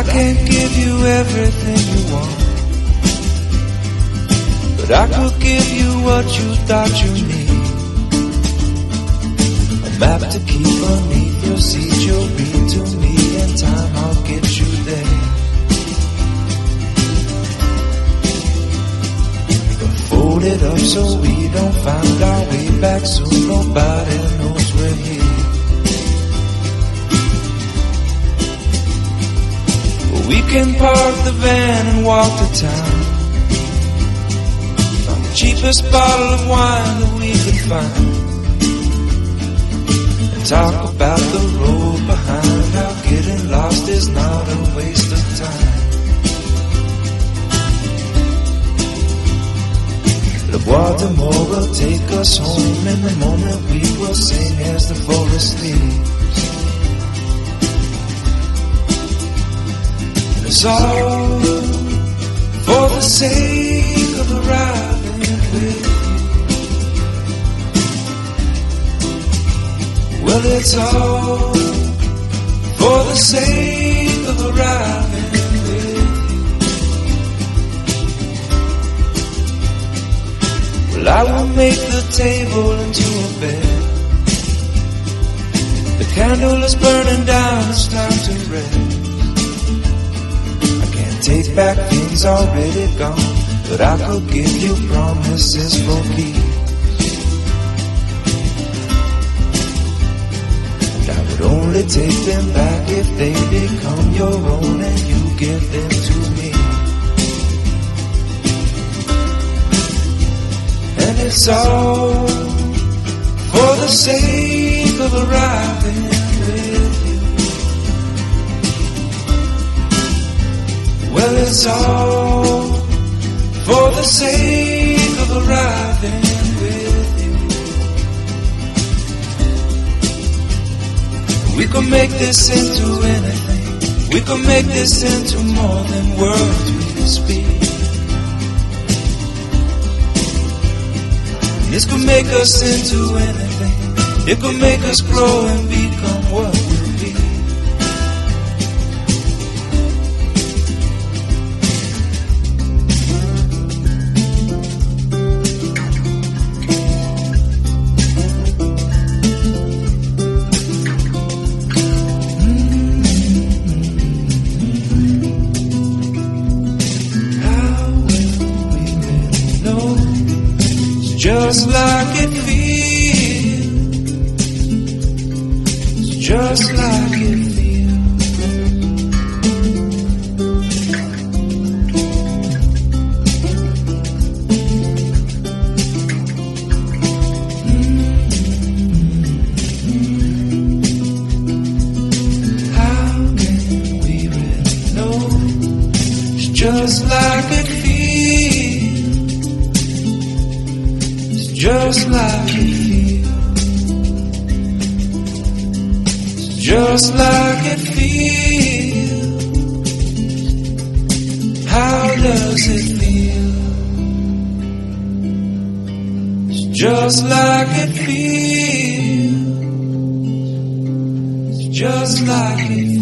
can't give you everything you want, but I could give you what you thought you need. A map to keep beneath your seat. You'll read to me in time, I'll get you there. But fold it up so we don't find our way back soon. Nobody knows we're here. We can park the van and walk to town, find the cheapest bottle of wine that we could find, and talk about the road behind, how getting lost is not a waste of time. Le Bois d'Amour will take us home. In the moment we will sing as the forest leaves. It's all for the sake of arriving with you. Well, it's all for the sake of arriving with you. Well, I will make the table into a bed. The candle is burning down, it's time to rest. Take back things already gone, but I could give you promises for keeps. And I would only take them back if they become your own and you give them to me. And it's all for the sake of arriving with you. Well, it's all for the sake of arriving with you. We could make this into anything. We could make this into more than words we speak. This could make us into anything. It could make us grow and become what we'll be. Just like it feels, just like it feels. How can we really know? It's just like it feels. Just like it feels, just like it feels. How does it feel? Just like it feels, just like it feels.